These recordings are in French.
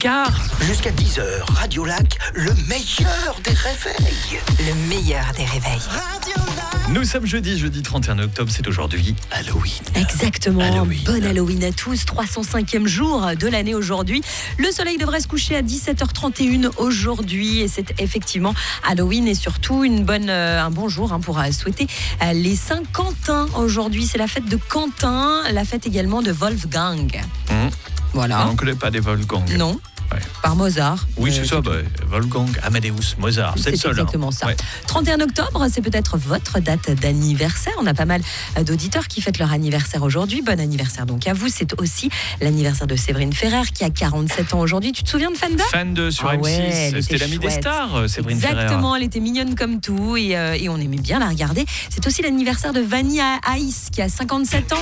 car... Jusqu'à 10h, Radio Lac, le meilleur des réveils. Le meilleur des réveils. Nous sommes jeudi 31 octobre, c'est aujourd'hui Halloween. Exactement, Halloween. Bon Halloween à tous, 305e jour de l'année aujourd'hui. Le soleil devrait se coucher à 17h31 aujourd'hui et c'est effectivement Halloween et surtout un bon jour pour souhaiter les Saint-Quentin. Aujourd'hui, c'est la fête de Quentin, la fête également de Wolfgang. Voilà. On ne connaît pas des Wolfgang. Non. Ouais. Par Mozart. Oui, c'est ça, Wolfgang, Amadeus, Mozart, c'est le seul. Exactement ça. Ouais. 31 octobre, c'est peut-être votre date d'anniversaire. On a pas mal d'auditeurs qui fêtent leur anniversaire aujourd'hui. Bon anniversaire donc à vous. C'est aussi l'anniversaire de Séverine Ferrer qui a 47 ans aujourd'hui. Tu te souviens de Fanda ? Fan de sur M6, ouais, c'était l'amie des stars, Séverine Ferrer. Exactement, elle était mignonne comme tout et on aimait bien la regarder. C'est aussi l'anniversaire de Vanilla Ice qui a 57 ans.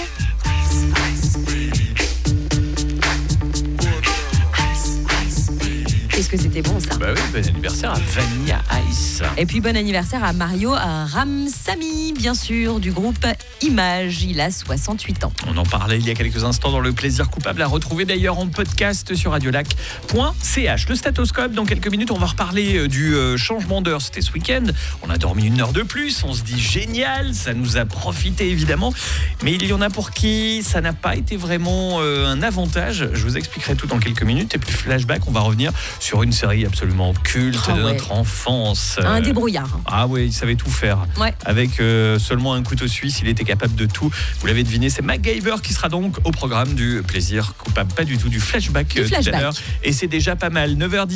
Qu'est-ce que c'était bon ça. Bah oui, bon anniversaire à Vanilla Ice. Et puis bon anniversaire à Mario Ramsamy, bien sûr, du groupe Image. Il a 68 ans. On en parlait il y a quelques instants dans le plaisir coupable, à retrouver d'ailleurs en podcast sur radiolac.ch. Le statoscope, dans quelques minutes, on va reparler du changement d'heure. C'était ce week-end, on a dormi 1 heure de plus, on se dit génial, ça nous a profité évidemment, mais il y en a pour qui ça n'a pas été vraiment un avantage. Je vous expliquerai tout dans quelques minutes. Et puis flashback, on va revenir sur une série absolument culte de notre enfance. Un débrouillard. Ah oui, il savait tout faire. Ouais. Avec seulement un couteau suisse, il était capable de tout. Vous l'avez deviné, c'est MacGyver qui sera donc au programme du plaisir coupable. Pas du tout, du flashback. Tout à l'heure. Et c'est déjà pas mal. 9h10.